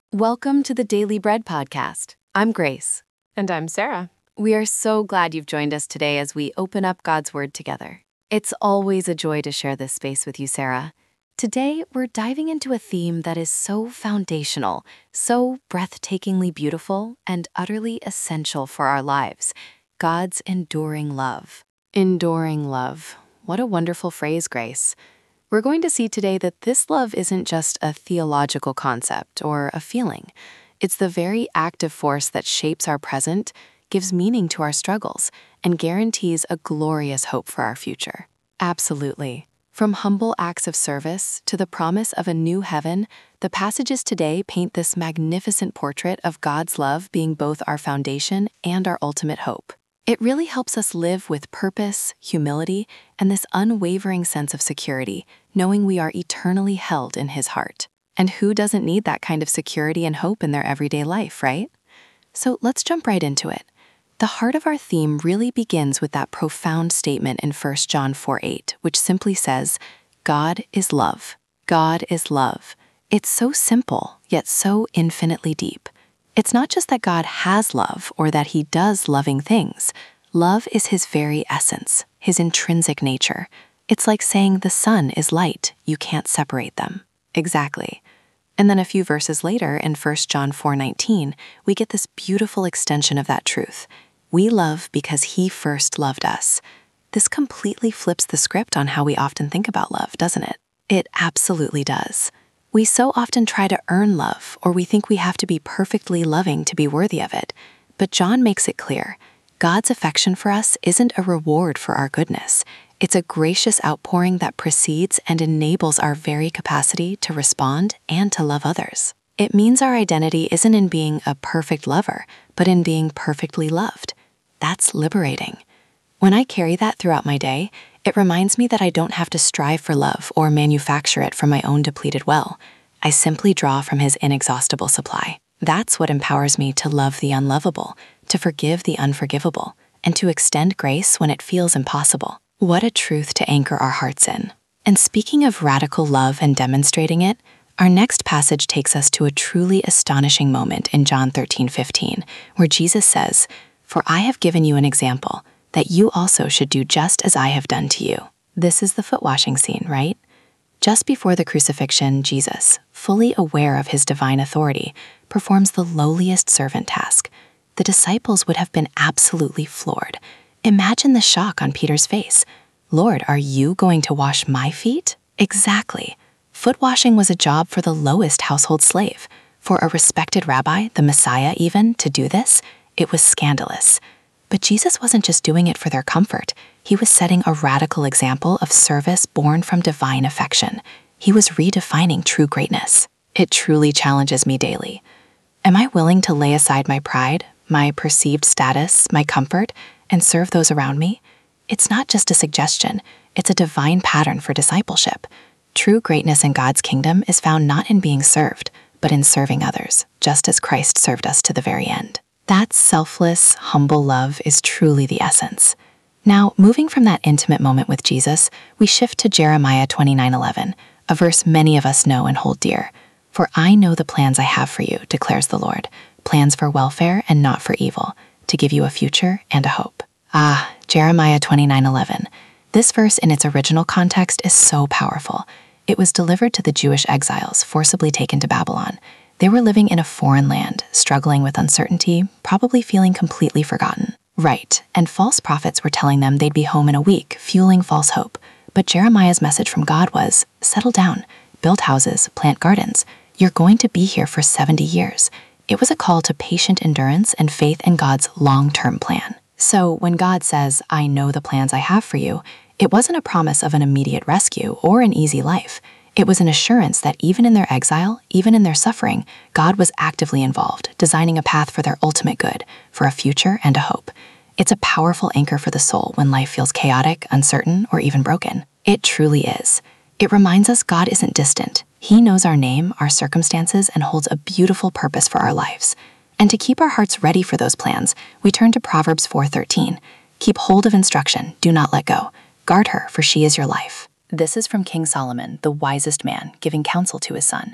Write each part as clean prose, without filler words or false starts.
Welcome to the Daily Bread Podcast. I'm Grace. And I'm Sarah. We are so glad you've joined us today as we open up God's Word together. It's always a joy to share this space with you, Sarah. Today, we're diving into a theme that is so foundational, so breathtakingly beautiful, and utterly essential for our lives: God's enduring love. Enduring love. What a wonderful phrase, Grace. We're going to see today that this love isn't just a theological concept or a feeling. It's the very active force that shapes our present, gives meaning to our struggles, and guarantees a glorious hope for our future. Absolutely. From humble acts of service to the promise of a new heaven, the passages today paint this magnificent portrait of God's love being both our foundation and our ultimate hope. It really helps us live with purpose, humility, and this unwavering sense of security, knowing we are eternally held in His heart. And who doesn't need that kind of security and hope in their everyday life, right? So let's jump right into it. The heart of our theme really begins with that profound statement in 1 John 4:8, which simply says, God is love. God is love. It's so simple, yet so infinitely deep. It's not just that God has love or that He does loving things. Love is His very essence, His intrinsic nature. It's like saying the sun is light, you can't separate them. Exactly. And then a few verses later in 1 John 4:19, we get this beautiful extension of that truth. We love because He first loved us. This completely flips the script on how we often think about love, doesn't it? It absolutely does. We so often try to earn love, or we think we have to be perfectly loving to be worthy of it. But John makes it clear, God's affection for us isn't a reward for our goodness. It's a gracious outpouring that precedes and enables our very capacity to respond and to love others. It means our identity isn't in being a perfect lover, but in being perfectly loved. That's liberating. When I carry that throughout my day, it reminds me that I don't have to strive for love or manufacture it from my own depleted well. I simply draw from His inexhaustible supply. That's what empowers me to love the unlovable, to forgive the unforgivable, and to extend grace when it feels impossible. What a truth to anchor our hearts in. And speaking of radical love and demonstrating it, our next passage takes us to a truly astonishing moment in John 13:15, where Jesus says, "For I have given you an example, that you also should do just as I have done to you." This is the foot washing scene, right? Just before the crucifixion, Jesus, fully aware of His divine authority, performs the lowliest servant task. The disciples would have been absolutely floored. Imagine the shock on Peter's face. Lord, are you going to wash my feet? Exactly. Foot washing was a job for the lowest household slave. For a respected rabbi, the Messiah even, to do this, it was scandalous. But Jesus wasn't just doing it for their comfort. He was setting a radical example of service born from divine affection. He was redefining true greatness. It truly challenges me daily. Am I willing to lay aside my pride, my perceived status, my comfort, and serve those around me? It's not just a suggestion. It's a divine pattern for discipleship. True greatness in God's kingdom is found not in being served, but in serving others, just as Christ served us to the very end. That selfless, humble love is truly the essence. Now, moving from that intimate moment with Jesus, we shift to Jeremiah 29:11, a verse many of us know and hold dear. "For I know the plans I have for you, declares the Lord, plans for welfare and not for evil, to give you a future and a hope." Jeremiah 29:11. This verse in its original context is so powerful. It was delivered to the Jewish exiles forcibly taken to Babylon. They were living in a foreign land, struggling with uncertainty, probably feeling completely forgotten. Right, and false prophets were telling them they'd be home in a week, fueling false hope. But Jeremiah's message from God was, settle down, build houses, plant gardens. You're going to be here for 70 years. It was a call to patient endurance and faith in God's long-term plan. So when God says, I know the plans I have for you, it wasn't a promise of an immediate rescue or an easy life. It was an assurance that even in their exile, even in their suffering, God was actively involved, designing a path for their ultimate good, for a future and a hope. It's a powerful anchor for the soul when life feels chaotic, uncertain, or even broken. It truly is. It reminds us God isn't distant. He knows our name, our circumstances, and holds a beautiful purpose for our lives. And to keep our hearts ready for those plans, we turn to Proverbs 4:13. Keep hold of instruction, do not let go. Guard her, for she is your life. This is from King Solomon, the wisest man, giving counsel to his son.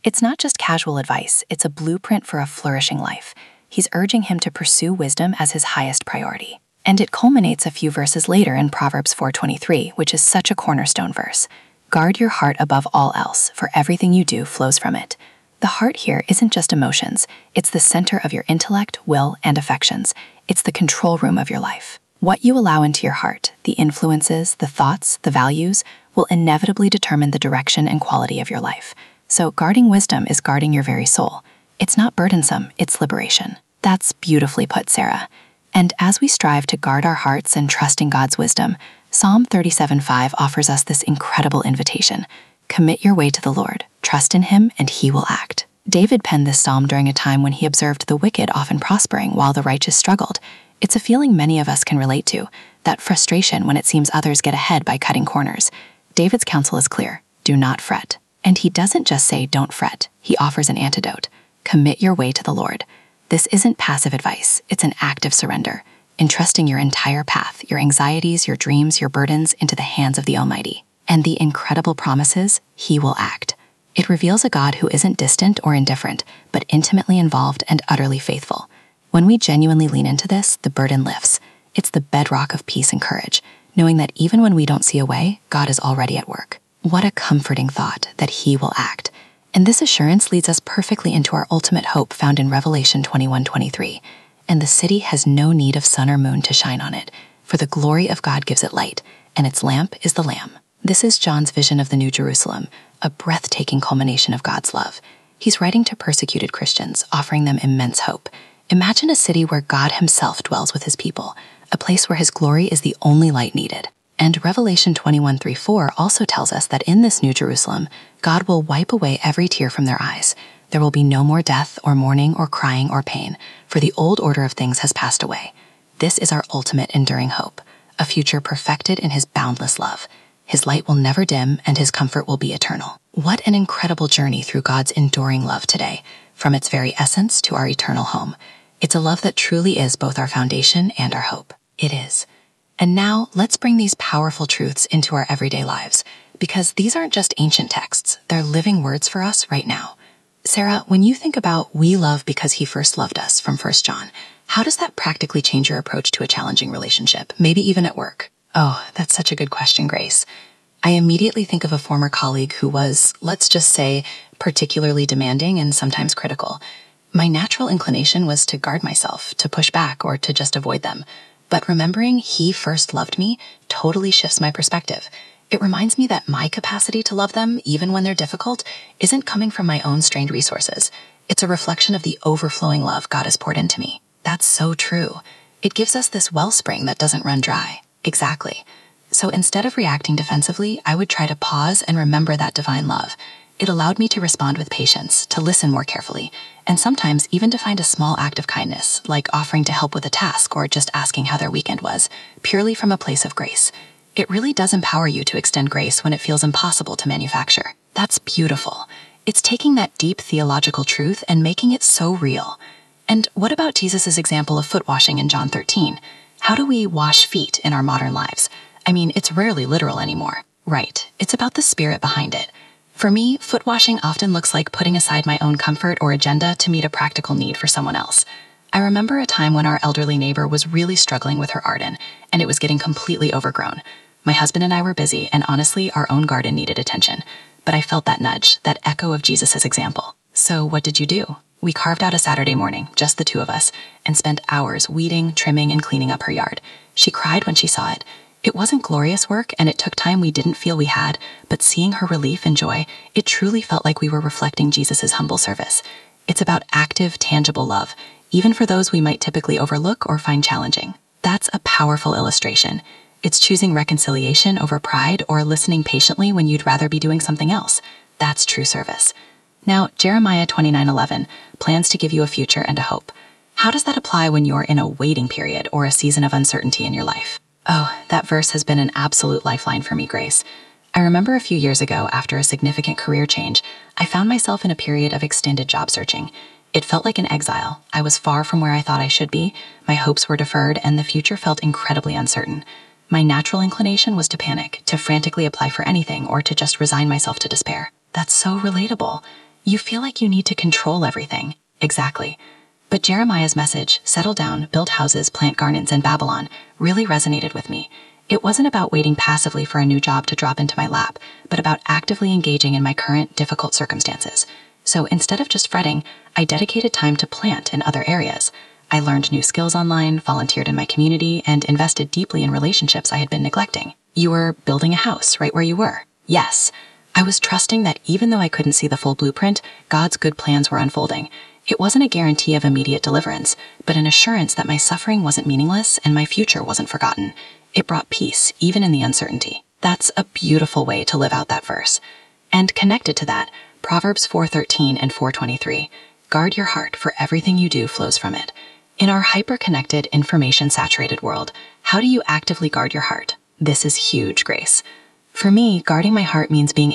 It's not just casual advice, it's a blueprint for a flourishing life. He's urging him to pursue wisdom as his highest priority. And it culminates a few verses later in Proverbs 4:23, which is such a cornerstone verse. Guard your heart above all else, for everything you do flows from it. The heart here isn't just emotions, it's the center of your intellect, will, and affections. It's the control room of your life. What you allow into your heart, the influences, the thoughts, the values, will inevitably determine the direction and quality of your life. So guarding wisdom is guarding your very soul. It's not burdensome, it's liberation. That's beautifully put, Sarah. And as we strive to guard our hearts and trust in God's wisdom, Psalm 37:5 offers us this incredible invitation. Commit your way to the Lord, trust in Him, and He will act. David penned this psalm during a time when he observed the wicked often prospering while the righteous struggled. It's a feeling many of us can relate to, that frustration when it seems others get ahead by cutting corners. David's counsel is clear: do not fret. And he doesn't just say don't fret, he offers an antidote. Commit your way to the Lord. This isn't passive advice, it's an act of surrender, entrusting your entire path, your anxieties, your dreams, your burdens into the hands of the Almighty. And the incredible promises, He will act. It reveals a God who isn't distant or indifferent, but intimately involved and utterly faithful. When we genuinely lean into this, the burden lifts. It's the bedrock of peace and courage, knowing that even when we don't see a way, God is already at work. What a comforting thought that He will act. And this assurance leads us perfectly into our ultimate hope found in Revelation 21:23. And the city has no need of sun or moon to shine on it, for the glory of God gives it light, and its lamp is the Lamb. This is John's vision of the New Jerusalem, a breathtaking culmination of God's love. He's writing to persecuted Christians, offering them immense hope. Imagine a city where God Himself dwells with His people, a place where His glory is the only light needed. And Revelation 21:3-4 also tells us that in this New Jerusalem, God will wipe away every tear from their eyes. There will be no more death or mourning or crying or pain, for the old order of things has passed away. This is our ultimate enduring hope, a future perfected in His boundless love. His light will never dim and His comfort will be eternal. What an incredible journey through God's enduring love today, from its very essence to our eternal home. It's a love that truly is both our foundation and our hope. It is. And now, let's bring these powerful truths into our everyday lives, because these aren't just ancient texts, they're living words for us right now. Sarah, when you think about "we love because He first loved us" from 1 John, how does that practically change your approach to a challenging relationship, maybe even at work? Oh, that's such a good question, Grace. I immediately think of a former colleague who was, let's just say, particularly demanding and sometimes critical. My natural inclination was to guard myself, to push back, or to just avoid them. But remembering He first loved me totally shifts my perspective. It reminds me that my capacity to love them, even when they're difficult, isn't coming from my own strained resources. It's a reflection of the overflowing love God has poured into me. That's so true. It gives us this wellspring that doesn't run dry. Exactly. So instead of reacting defensively, I would try to pause and remember that divine love. It allowed me to respond with patience, to listen more carefully, and sometimes even to find a small act of kindness, like offering to help with a task or just asking how their weekend was, purely from a place of grace. It really does empower you to extend grace when it feels impossible to manufacture. That's beautiful. It's taking that deep theological truth and making it so real. And what about Jesus' example of foot washing in John 13? How do we wash feet in our modern lives? I mean, it's rarely literal anymore. Right, it's about the spirit behind it. For me, foot washing often looks like putting aside my own comfort or agenda to meet a practical need for someone else. I remember a time when our elderly neighbor was really struggling with her garden, and it was getting completely overgrown. My husband and I were busy, and honestly, our own garden needed attention. But I felt that nudge, that echo of Jesus' example. So what did you do? We carved out a Saturday morning, just the two of us, and spent hours weeding, trimming, and cleaning up her yard. She cried when she saw it. It wasn't glorious work, and it took time we didn't feel we had, but seeing her relief and joy, it truly felt like we were reflecting Jesus' humble service. It's about active, tangible love, even for those we might typically overlook or find challenging. That's a powerful illustration. It's choosing reconciliation over pride or listening patiently when you'd rather be doing something else. That's true service. Now, Jeremiah 29:11 plans to give you a future and a hope. How does that apply when you're in a waiting period or a season of uncertainty in your life? Oh, that verse has been an absolute lifeline for me, Grace. I remember a few years ago, after a significant career change, I found myself in a period of extended job searching. It felt like an exile. I was far from where I thought I should be, my hopes were deferred, and the future felt incredibly uncertain. My natural inclination was to panic, to frantically apply for anything, or to just resign myself to despair. That's so relatable. You feel like you need to control everything. Exactly. But Jeremiah's message, settle down, build houses, plant gardens in Babylon, really resonated with me. It wasn't about waiting passively for a new job to drop into my lap, but about actively engaging in my current difficult circumstances. So instead of just fretting, I dedicated time to plant in other areas. I learned new skills online, volunteered in my community, and invested deeply in relationships I had been neglecting. You were building a house right where you were. Yes. I was trusting that even though I couldn't see the full blueprint, God's good plans were unfolding. It wasn't a guarantee of immediate deliverance, but an assurance that my suffering wasn't meaningless and my future wasn't forgotten. It brought peace, even in the uncertainty. That's a beautiful way to live out that verse. And connected to that, Proverbs 4:13 and 4:23. Guard your heart, for everything you do flows from it. In our hyper-connected, information-saturated world, how do you actively guard your heart? This is huge, Grace. For me, guarding my heart means being